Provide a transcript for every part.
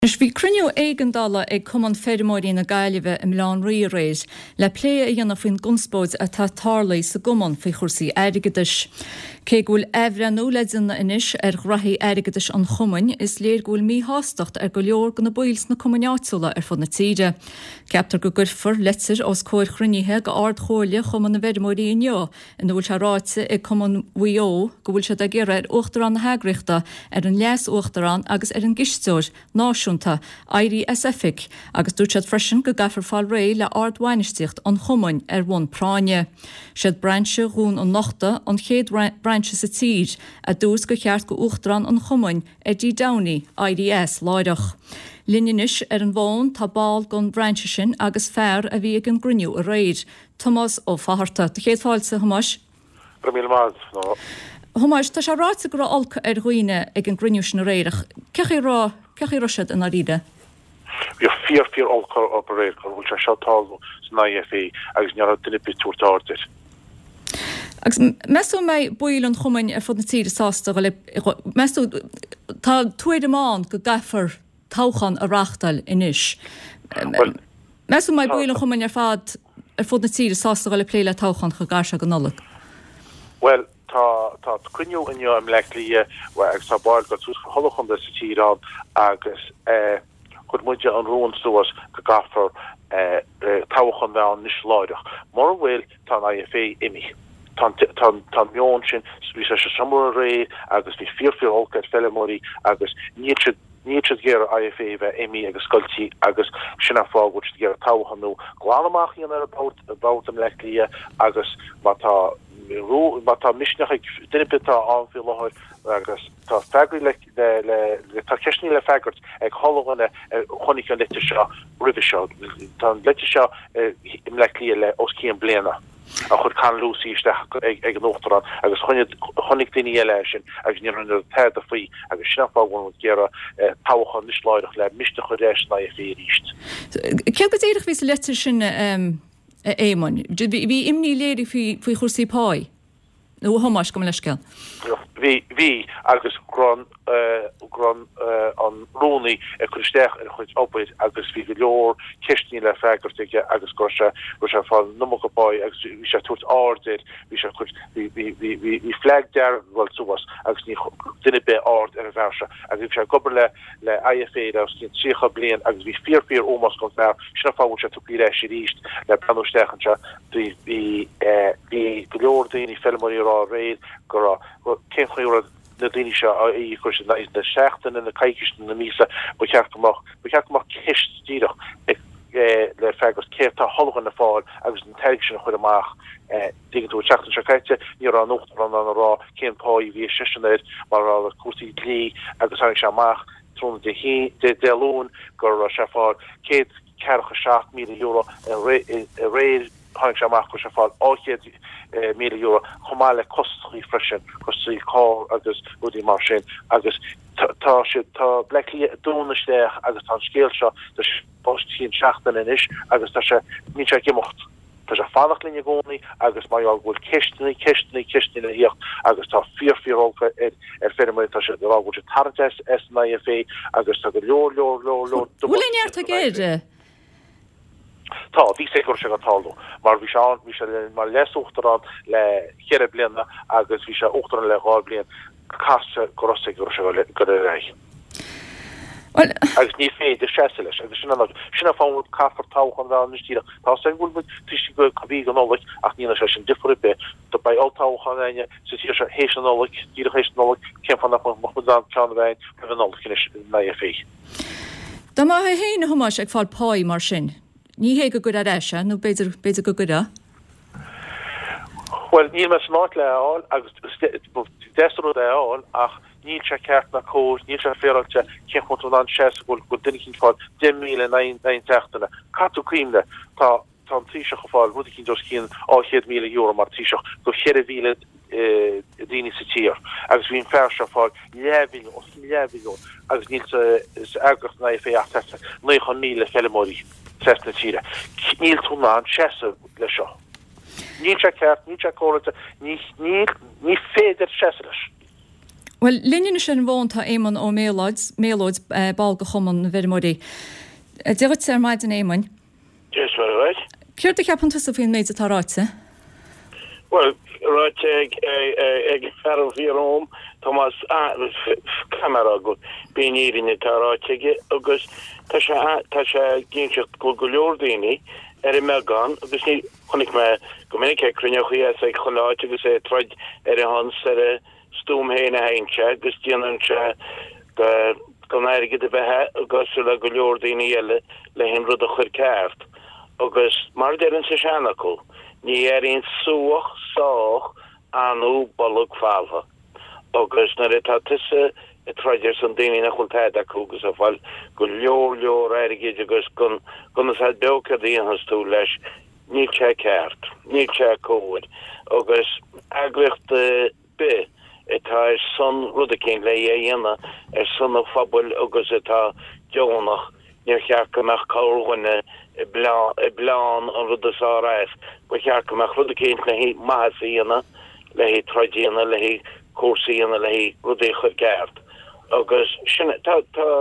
Is bhí cruinniú éigeandála ag cumann féidirmóirí na Gaillimhe im Meán rééis le plé a dhéanamh faoin gconspóid atá tarlaí sa gumann faoi chursaí airgeadais. Cé gúil ehreanú le duna inis rathí airgeadais an chumainn is léir gúil míthaisteacht go leor go na buils na cumaneáitiúla fud na tíide. Ceaptar go gurfar letir os cóir chruinnithe go ard chóirle chumann na féidirmóirí inniu in bhfuil se ráite ag cumann WIO go bhfuil se de ggéire uachtarán na heagriachta an leas uachtarán agus an gistóir náisiúnta Airí SFic agus dúirtead freisin go gafar fáil ré le ardhhainisteocht an chumainn bhain práine. Siad breintse rún an nachta an chéad breintse sa tír a dús go cheart go uachtarán an chumainn dí Downey IDS láideach. Linneis an bhin tá báil gon breintse sin agus fearr a bhí an gruniú a réid. Tomás ó Faharta, de chéad fáilte Thomas? Thomas, tá se ráite go alca roioine ag an gruniú sin a réireach. Ceach roisiad an aríide? We have fear alcohol operator, which I shall tell IFA, agus near duine bit túirtáirtir. Agus meú mé buil an chumainn fud na tíre sásta meú tá tuaid amán go gafar táchan a rachtal inis. Meú mé buil an chumainn fad fud na tíre sásta le pléile táchan go garsa go nola. Well, tá cruinniú inniu am leiclí agus tá báil go tús holochan de sa tírán agus chud muide an rún suas go gafar táchan bhe an níos láideach. Mar bhfuil tá IFA imi. Tá mion sin ví se samú ré agus vi fearfir olca fellemóí agus níiad géar IFA bheith imi agus scultí agus sinna fá go géar táhanú gláach an about am lelia agus tá misneach dunnepitá anfi láir agus tá fegri le tá ceisní le fegurt ag hallganna chonig an lette seo rive seo tá lette seo im lelia le os cían bliana. A chud can lúsíiste ag an nóachtarán agus chonig daine eile sin agus ní an tead a faoi agus sinnaáhhain géara táchan níos láideach le miste chu réis na fé ríist. Ce go éireach ví letir sin éman. Bhí imní léirí faoi chursaí páid nó thomas go leisceil. Bhí agus gran an rónaí chuisteach ar chuid opid agus bhí go leor ceistní le fegurtige agus go se fá numachpáid agus bhí se tuairt áirdir bhí flag dear bhil suas agus ní duine be áird ar a bhese agus bhí se gobar le IFA agus ní trícha blian agus bhí fearfir ómas go fear sinna fáil se tuí leis ríist le planústechanse bhí go leor daoine felmorí rá réad go cén chuúra na daine se í chu na seachtain in na caiiciisten na mísa bu ceach ceistíach le fegus céirtá hallgan na fáil agus an teig sin chuid amach digaú seachtain se caiite ní an nocht an rá cén páí bhí sinéid mar a cuasí lí agus an se amach trúna de delún gur se fáil cé cecha €7,000 a réir hang se amach go se fáil áchéad €1,000,000 chomáile costí freisin costí cá agus udí mar sin agus tá blelí dúnaisteach agus tá scéal seo de postíon seachtain inis agus tá se ní se gimocht. Tá se fannach linne gcónaí agus maiall bhfuil ceistní le hiocht agus tá fearfíolca ar féidir tá se bhfuil se tardes na IFA agus tá go leor. Bhfuilíart a géide? Tá bhí sé gur se go talú, mar bhí se mar lesuachtarán le chéire blianana agus bhí se uchtarán le gáil blian caste goiste gur se go réich. Agus ní féidir se leis agus sinna fáil caafar táchan bhe nítíach tá sé bhfuil tuisi go cabí an nólaigh ach nína se sin difribe do bei altáchan aine sa tí se hééis an nólaigh díra hééis nólaigh cé fanna an cean bhain le nólaigh na IFA. Tá má héine thomas ag fáil páid mar sin. Ní hé go go a réise nó beidir go goda? Well, ní me snáit le áil agus deú áil ach ní se ceart na cós, ní se féilte cechu an se go duine fáil 10,990. Catú críimle tá tíiseach go fáil bud cinn dos cín €8,000,000 mar tíiseach go chéir bhíle daine sa tír agus bhín fer se fáil levilliún agus níl agus na fé 9,000 fellemóí. Na tíre. Níl túna an sese le seo. Ní se ceart, ní se cóirte, ní féidir sese leis. Well, linne sin bhánta éman ó mélóid bal go chuman bhirmóí. Degat sé maid an éman? Yes, right. Cuir a ceapan tusa faoin méid atáráte? Well, right ag ferro fi Rome, Thomas camera go bíníir in taráte agus tá sé ginsecht go leordíní I megan agus ní chonig me gomininic crunneochaí ag choláte agus troid hans stoomhéine haintse agus díananse go airige de bethe agus le go leordíní eile le hin rud a chur ceart agus mar dean sa seanachú ní ein suach sách anú bolug falha agus na tá tuise troidir san daine nach chultáid acugus a bhil go leor airige agus gun a beca díanhas tú leis níl sé ceart, níl sé cóid agus agricht be tá son rudacén le dhéana son a fabul agus atá deonnach níor chearcamach cáhaine blán an rudasá réis go chearcamach rudacén le hí maithasíana le hí troidíana le hí cuasaíana le hí rudé chur ceart agus sinna tá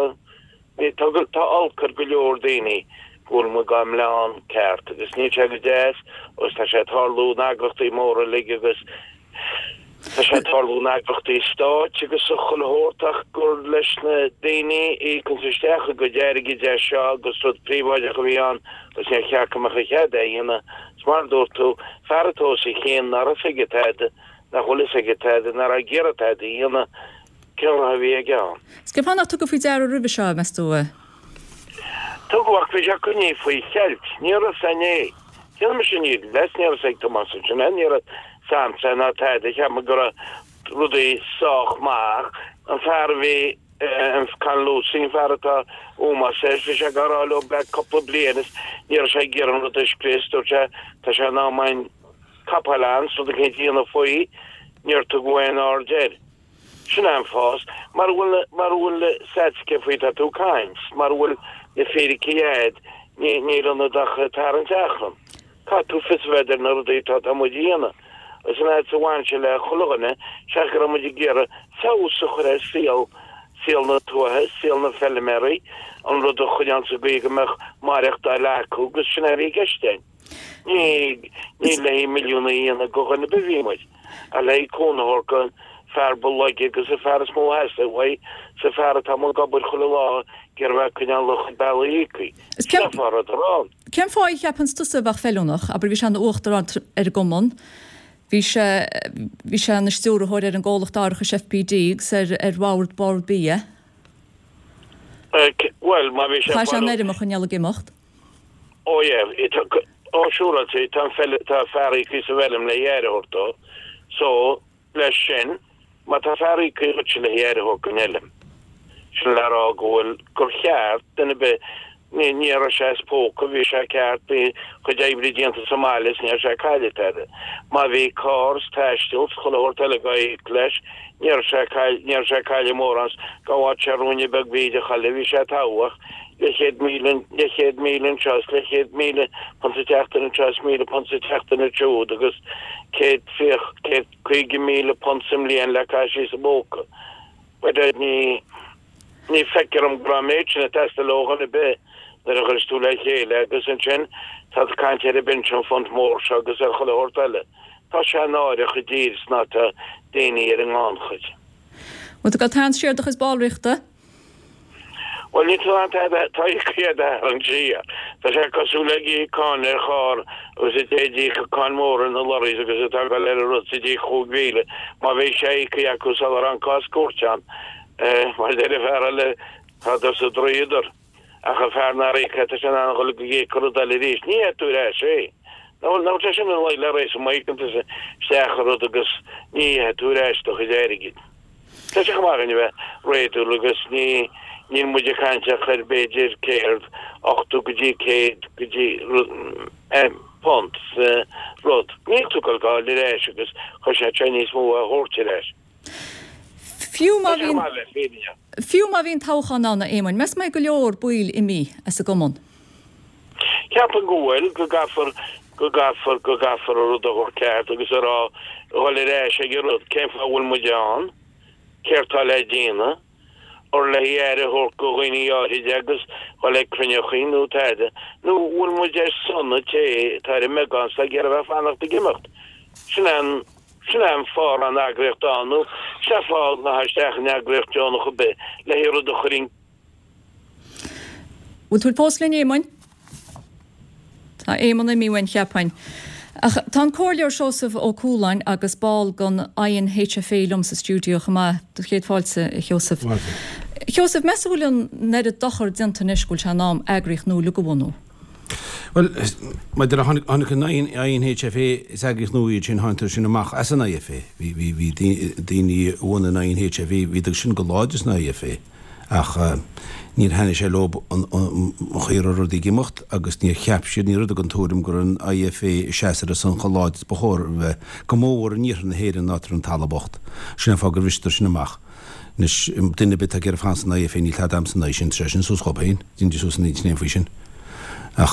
alcar go leor daoine bhfuil mu gam leán ceart agus ní te go déas agus tá sé tarlú nagrachtaí móra lig agus tá sé tarlú nagrachtaí stáit agus a chulthórtach gur leis na daoine í consisteach go déirigi dé seo agus rud príomháide go bhíán agus ní chearcamach a chead dhéana smardúir tú ferratósaí chéan nar a figitéide na chola figitéide nar a ggéiratéide dhéana ceanna bhí a gceann. Scepanach tu go faoi dear rubbe seo mes tú? Tuach fi kunní faoi chelt ní a sanné. Ke me sin ní les ne se Thomas ní a sam sen a teid ich heb me go rudi soch maach an fer vi kan lo sin ferta oma se vi gar lo be couple blenes ní sé ge an spréstor tá se ná mein kaplan so de ke an foi neer te goin ardé. Sin am fast, mar bhfuil setske faoi a tú kains, mar bhfuil de féidir céad ní an dacha tar an techlam. Tá tú fisveidir na rudí tá a modíana. Is an sa bhaintse le chologanne, se go mu gére féúsach éis síl na tuathe, síl na fellimeí, an rud a chuan sa goige meach marreacht a leú gus sin rí gestein. Ní le milliúna íana gochan na bevíimeid. A lei cónahorcan ferbal leige agus a fer smó heasta bhai sa fer tam gabbar chola lá gur bheith cynal loch bailíí. Ceim fáid cheapan tusa bach fellúnach, aber bhí se an uachtarrán gomon, hí se na stúrathir an ggólachtárcha FPD ar bhhairt bar bí. Well, má bhí Tá se neidir mo chuneala gimocht? Ó áisiúra tá ferí fi sa bhelum le dhéirithirtá, so leis sin má tá ferí cuiirt le dhéirithir gonnelim. Sin le rá ghfuil gur cheart duna be ní a sé spóca bhí sé ceart be chu déibrí dianta Somális ní sé caiileteide. Má bhí cás teistils choir telegaí leis níor sé caiile mórrans gáhá seúne beg bíide chaile bhí sé táhaach le 100,000 tras le 100,000 pontteachtain tras 1,000 pontteachtain Júd agus 250,000 ponsim líon le caiisi sa bóca. Wede ní fekkir graméitsin a testa logan be er a chu le chéile agus an sin tá kaint a bin font mór agus a cholle hortelle. Tá se náir a chu dírs ná a déine ar an gáchuid. Mu go tan séirdach is ballrichta? Well ní táchéad an sia. Tá sé cosúlegi cá ar chár gus i dédí cá mór an loris agus tá le rutidí choúgvéle, má bhéh sé acu sal an cá cuatán. Maar de verle had dus de drieëder. En gevaar naar ik het is een aangelukkige krodalis. Niet toe reis, Nou het is een hele reis, maar ik kan dus zeggen dat ik dus niet toe reis toch is erg. Dat is maar niet weet hoe dus niet moet je gaan zeggen beetje keert. Ook toe pont rot. Niet toe kan gaan de reis dus als je Chinese hoort je reis. Fiú má hín táchan anna émain, mes mé go leor buil I mí as a gomon. Ceapan gohfuil go gafar a rud a ceart agus ará choile réis ag rud céim fáhfuil mu deán Kertaledina or le here horcoini agus le cruniochinu tade. No ul mo je sonne che tare megans la gerva fanach de gemacht. Snan for an agrecht anu, Shafal na hashtag agrecht John gebe. Le here de gring. Wat tú póslin éman? Tá éman mi wen cheappain. Tá cóirleor seosamh ó Cúlainn agus ball gan INHFA lum sa stúdio chama do chéad fáilte Joseph. Joseph, mes bhfuil ned a dochar dinta niscúil se nám agrich nó le go bhhanú. Well, maar er hannig een INHFA is eigenlijk nooit in hunter sin amach as an IFA. Wie die one an INHFA wie er sin gelaadjes na IFA. Ach níor henne sé lob an chéar rudí gemacht agus níor cheapsir ní rud a gantúrim gur an IFA séar san choláid bechóir bheith gomóir níor an héir an nátar an talabocht sinna fágur vistar sin amach. Nis duine bit a gur fans an IFA ní lead amsan na sin tresin sús chopéin, dín sús an níos néfhui sin. Ach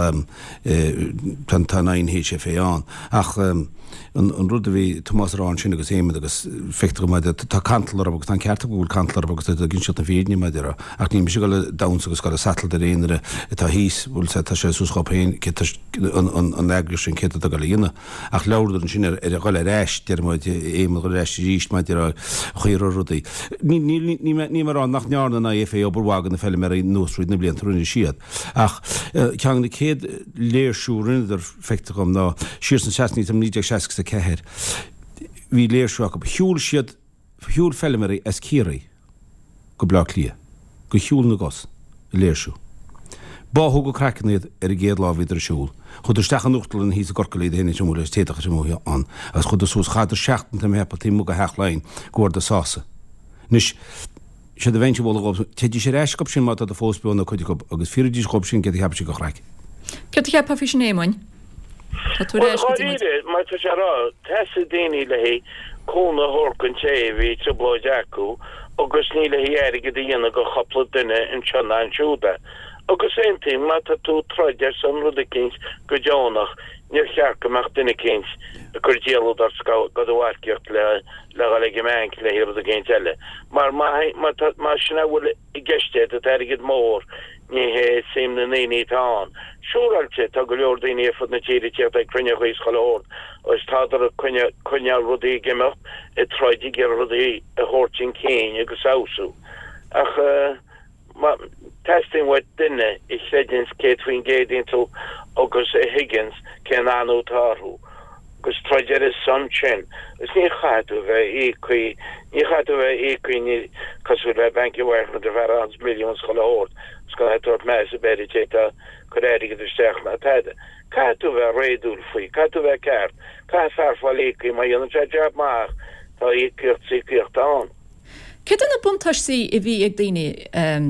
tan INHFA an. Ach an rud vi Thomas Rán sin agus éime agus fechtar me tá cantalar agus tan ceartta búil cantalar agus a ginn siot an fédní me dira. Ach ní mis go dams agus go a satal de réinere tá hís búil sé tá sé súschapain an legur sin cé a go lína. Ach leir an sin a go le réist der me éime go réist ríist me dir a chuir rudí. Ní mar an nach nearna na EFA oberwagan na fell mer nósrúid na blian trúna siad. Ach ceang na céad léirsúrin idir fechtar gom ná sír san 16 am 1960 ceir. Bhí léirsú go hiúil siad hiúil fellimerí as círaí go blá lia, go hiúil na gos léirsú. Báthú go cracaniad a géad lá viidir siúil. Chud stechan nuchttal an hís a gorcaíad héna sem múla téach sem múthe an, as chud a sús chaidir seachtain tam hepa tímú go heachlein goir de sása. Nis sé a bhaint bhla go teidir sé réis go sin mata a fósbeúna chuide agus firidís go sin get hepa go chraig. Cead cheappa fi sin émain? Ma rá te déine le hé cóna horcan sé ví sa blóideú agus ní le héige dhéana go chapla duine in sena ansúda. Agus éntí má tú troidir san rudakins go deánach níor chearcaach duine kins a gur déalú ar sá go bhhaceocht le le mein le hir a géint eile. Mar má sinna bhfuil I gceiste a airigid mór ní hé sim na néítá. Siúralte tá go leor daoine fud na tíirí teart ag crunne chuos choláir agus táidir a cuine rudaí gimeach I troidí gur rudaí a hórtin céin agus áú. Ach testing wat duine I sedins céitfuoin gédíntal agus Higgins cén anú tarú. Gus troidir is san sin. Is ní chaú bheith écuí ní cosú le bankiware na de verans millions choláir. Ska het tot mij ze bij de tjeta korrige de sterk na tijden. Ka tu we redul fui, ka tu we kaart, ka far faliki, maar je het job maar, dat je keert zeker aan. Kitten op puntassie I wie ik dini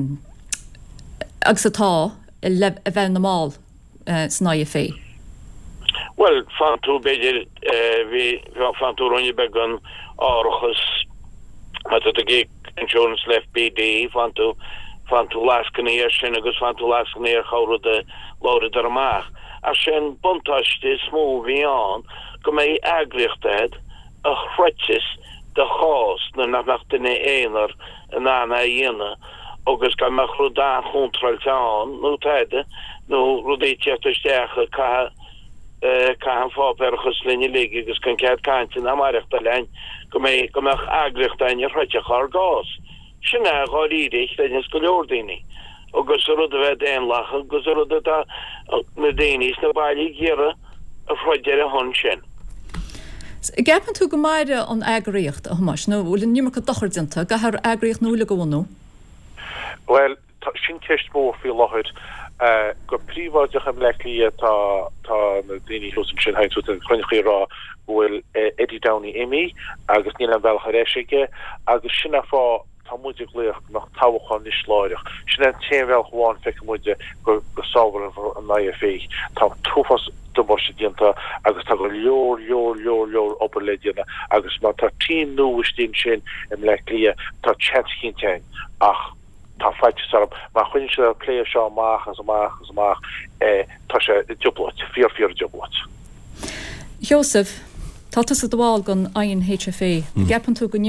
agsata even normaal snaie fee. Well, van toe beetje wie van toe ronje begon orgus, met het de insurance left BD van toe lasken eer sin agus van toe lasken eer choure de lode der maag. As sin buntaste smó vi aan, go mei agrichtheid a chretjes de chos na nach de éner en ana jenne. Agus kan me chrodaan contract aan, no tijde, no rodéetje te sterke ka han fápergus linje ligge, gus kan ket kaintje na marechtte lijn, go mei agrichtheid je chetje char gas. Sinna gáíidir le go leordíine agus rud a bheith déan lacha agus rud na déanís na bailí ggéire a froidir a hon sin. Gapan tú go maire an agraíocht a hamas nó bhfuil nimar go dochardinta go thar agraíocht nóla go bhhanú? Well, sin ceist mór fi láthid go príomháideach am lechlí tá na daoine húsam sin haintú an chruinché rá bhfuil Eddie Downey imi agus níl an bhealcha réisiige agus sinna fá tá muidir léoch nach táhachan ní sláideach. Sin an téanhheil gháin feice muide go sábhar an IFA. Tá túfas dumbar sé dianta agus tá go leor op le diana agus má tá tí nuaistín sin im le lia tá chatcíntein ach tá feite sarm má chuinn se lé seo amach tá sé dublat, fíor dublat. Joseph, tá a bháil gan INHFA. Gapan tú go nimó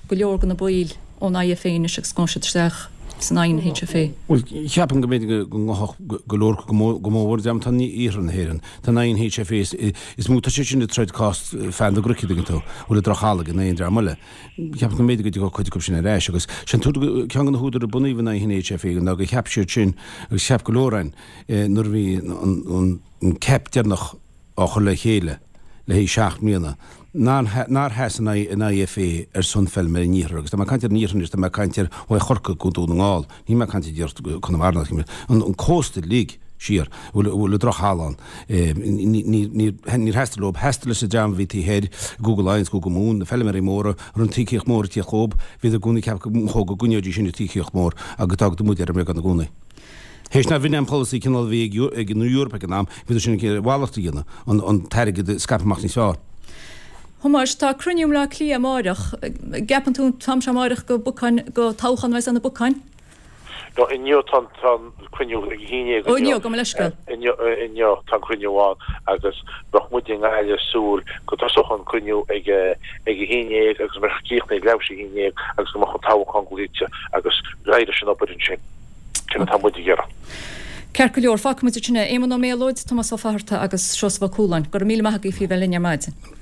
go leor gan na buil ón IFA is sconseach san ein HFA. Well, ceapan go méid golóir gomór deam tan ní íran héan. Tá ein HFA is múta sin de treid cost fan gruci gintó bhfuil drochaala gan éon dramile. Ceapan go méid go chuid sin réis agus sin tú cean an húdar a bunaíh na HFA gan go cheapisiú sin agus ceap golórain nuair bhí an ceap dearnach á chu le chéile le hí 7 míana. Nar hesan in IFA son fel me níhar, agus má cantir níhan is má cantir ó chorca go dún ngáil, ní má cantir dúirt chun marna an cósta lí sir bhfuil drochaán ní heistalób heistala sa jam ví héad Google Lines go mún na fellimar móra run tííoch mór tí chob hí a gúna ceap cho go gúneodí sinna tííoch mór a go tag do múid ar mé an gúna. Héis na bhíine policy cinál bhí ag New York ag nám, hí sinna bhálachta dhéanana an teirigh scapamach ní seáir. Thomas, tá crunium le clí amárach, gapan tún tam seamáireach go táchan bheits an na bucain? No, inniu tan cruniu ag híine ó inniu go leisca. Inniu tan cruniuáin agus broch muiding eile súl go tasochan cruniu ag híine agus mar cíochna ag leabhsí híine agus go mach táchan golíte agus leidir sin opin sin. Cinna tá muidi ggéara. Ceir go leor fác muid sinna éman ó mélóid Thomas ó faharta agus seosfa cúlain, gur míle maithagaí fi bheith linne maidin.